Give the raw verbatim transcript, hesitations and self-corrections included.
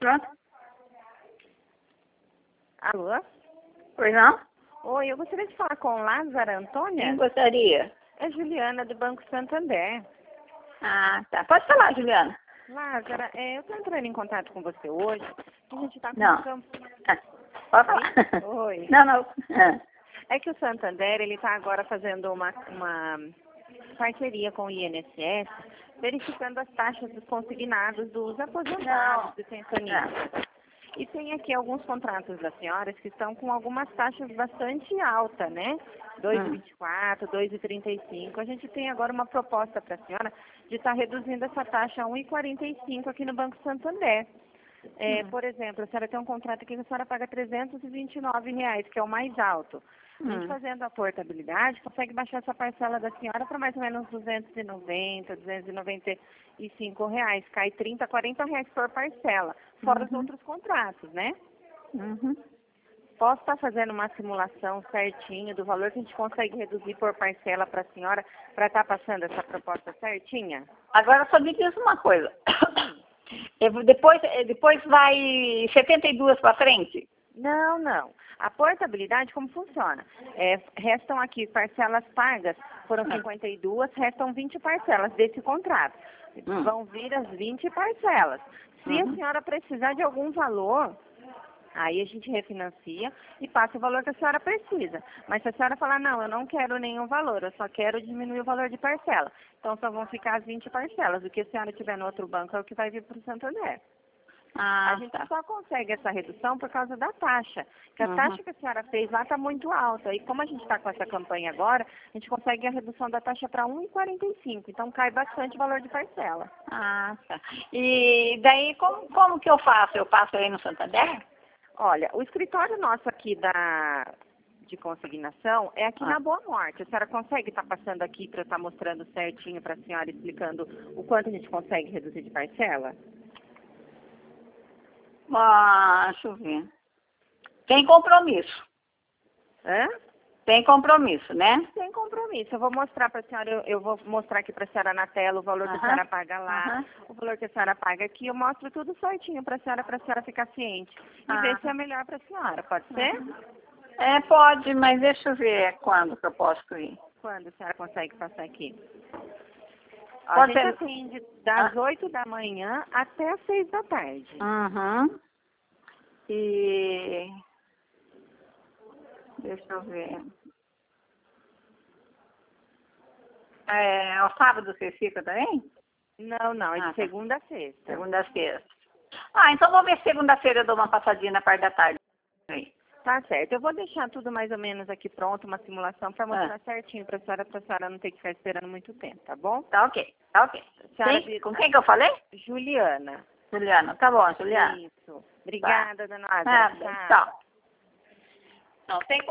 Pronto. Alô? Pois não? Oi, eu gostaria de falar com Lázara Antônia. Quem gostaria? É Juliana, do Banco Santander. Ah, tá. Pode falar, Juliana. Lázara, é, eu estou entrando em contato com você hoje. A gente está com Não. uma campanha. Ah, pode falar. Oi. Não, não. Ah. É que o Santander, ele está agora fazendo uma, uma parceria com o I N S S, verificando as taxas dos consignados dos aposentados, Não. dos pensionistas. E tem aqui alguns contratos das senhoras que estão com algumas taxas bastante altas, né? dois vírgula vinte e quatro, dois vírgula trinta e cinco. A gente tem agora uma proposta para a senhora de estar reduzindo essa taxa a um vírgula quarenta e cinco aqui no Banco Santander. É, Hum. Por exemplo, a senhora tem um contrato aqui que a senhora paga trezentos e vinte e nove reais, que é o mais alto. A gente Hum. fazendo a portabilidade, consegue baixar essa parcela da senhora para mais ou menos duzentos e noventa, duzentos e noventa e cinco reais. Cai trinta, quarenta reais por parcela, fora os Uhum. outros contratos, né? Uhum. Posso estar fazendo uma simulação certinho do valor que a gente consegue reduzir por parcela para a senhora, para estar passando essa proposta certinha? Agora só me diz uma coisa. Eu vou- Depois, eh, depois vai setenta e duas para frente? Não, não. A portabilidade, como funciona? É, restam aqui parcelas pagas, foram cinquenta e duas, restam vinte parcelas desse contrato. Hum. Vão vir as vinte parcelas. Se a Uhum. senhora precisar de algum valor, aí a gente refinancia e passa o valor que a senhora precisa. Mas se a senhora falar, não, eu não quero nenhum valor, eu só quero diminuir o valor de parcela. Então só vão ficar as vinte parcelas. O que a senhora tiver no outro banco é o que vai vir para o Santander. A Ah, gente tá. só consegue essa redução por causa da taxa. Porque a Uhum. taxa que a senhora fez lá está muito alta. E como a gente está com essa campanha agora, a gente consegue a redução da taxa para um vírgula quarenta e cinco. Então cai bastante o valor de parcela. Ah, tá. E daí, como, como que eu faço? Eu passo aí no Santander? Olha, o escritório nosso aqui da, de consignação é aqui Ah. na Boa Morte. A senhora consegue estar passando aqui para eu estar mostrando certinho para a senhora, explicando o quanto a gente consegue reduzir de parcela? Ah, deixa eu ver. Tem compromisso. Hã? Tem compromisso, né? Sem compromisso. Eu vou mostrar para a senhora, eu, eu vou mostrar aqui para a senhora na tela o valor que a Aham. senhora paga lá, Aham. o valor que a senhora paga aqui. Eu mostro tudo certinho para a senhora, para a senhora ficar ciente. E Ah. ver se é melhor para a senhora. Pode ser? É, pode, mas deixa eu ver quando que eu posso ir. Quando a senhora consegue passar aqui? A Pode gente ser. atende das Ah. oito da manhã até as seis da tarde. Uhum. E deixa eu ver. É, ao sábado você fica também? Não, não, é de Ah, tá. segunda a sexta. Segunda a sexta. Ah, então vamos ver se segunda-feira eu dou uma passadinha na parte da tarde. Aí. Tá certo. Eu vou deixar tudo mais ou menos aqui pronto, uma simulação, para mostrar Ah. certinho para a senhora, para a senhora não ter que ficar esperando muito tempo, tá bom? Tá ok, tá ok. A senhora Quem? vir- Com quem que eu falei? Juliana. Juliana. Tá bom, Juliana. Isso. Obrigada, dona Lázara. Nada, tchau. Não, tem